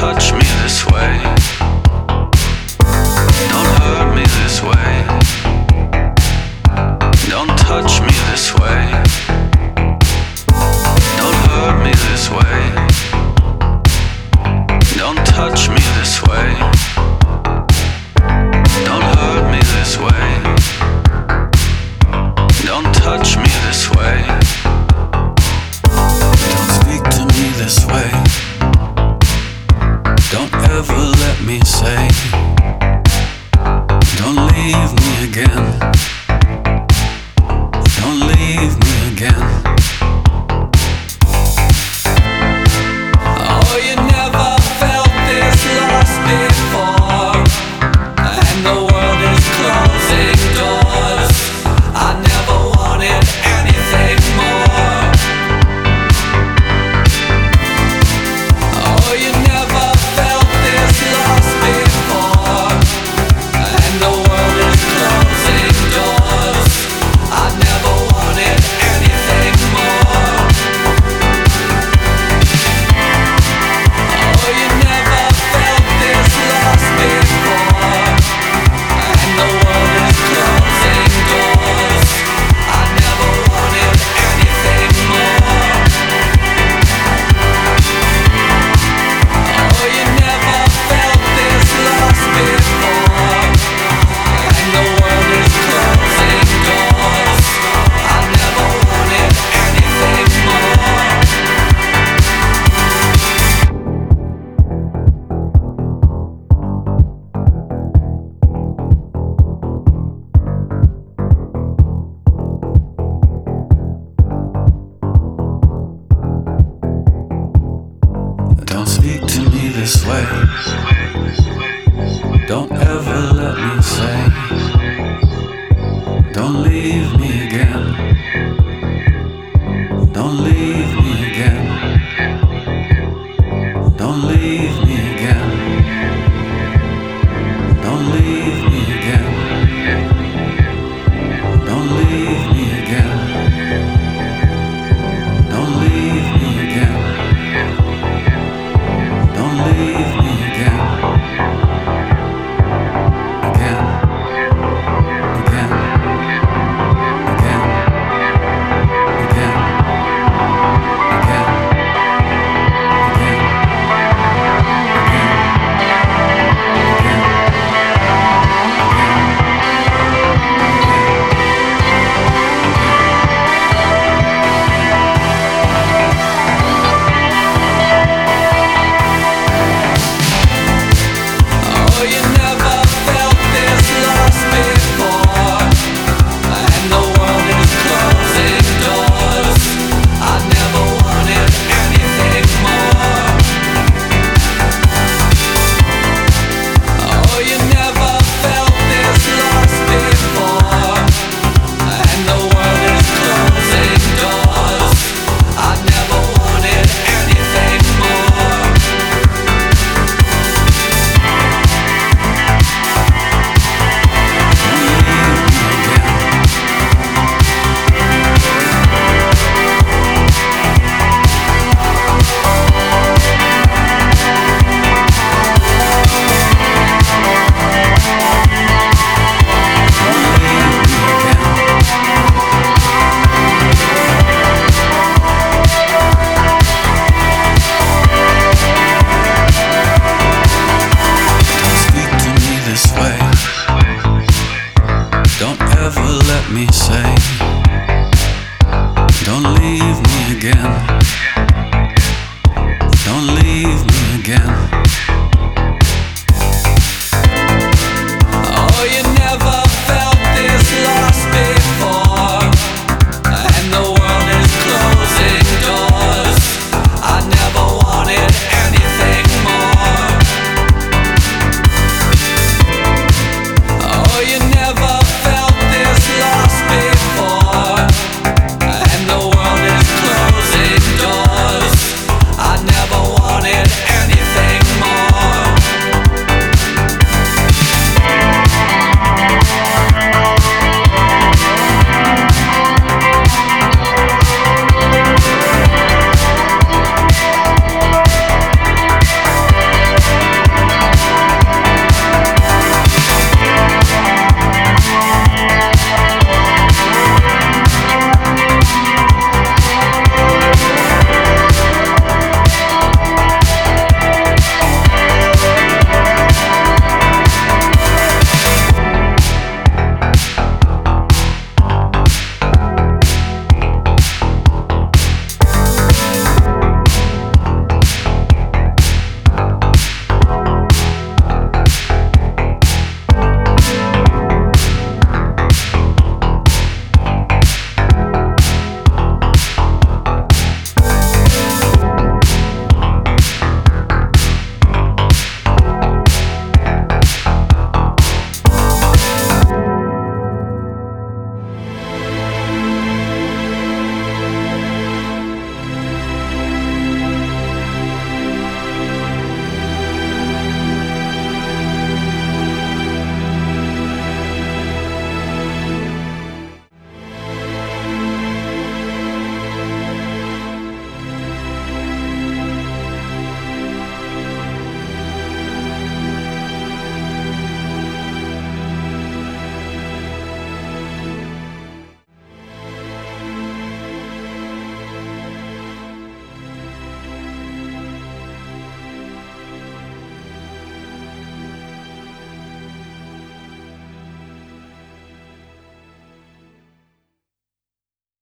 touch me this way. Don't hurt me this way. Don't touch me this way. Don't hurt me this way. Don't touch me this way. Don't hurt me this way. Don't touch me this way. Don't speak to me this way. Don't ever let me say, don't leave me again. Don't leave me again. Oh, you never felt this lost before, and the world is closing doors. I never wanted anything more. Oh, you never felt this lost before, and the world is closing doors. I never wanted anything more. Oh, you never felt this lost before, and the world is closing doors. I never wanted anything more. Oh, you never felt this lost before, and the world is closing doors. I never wanted anything more. Don't speak to me this way. Don't ever let me say, don't leave me again. Don't leave me again. Don't leave me again. Don't leave me again. Don't leave me again. Don't leave me again. Don't leave me again. Again. Again. Again. Again. Again. Again. Oh, you never felt this lost before, and the world is closing doors. I never wanted anything more. Oh, you never felt this lost before, and the world is closing doors. I never wanted anything more. Don't speak to me this way. Don't ever let me say, don't leave me again.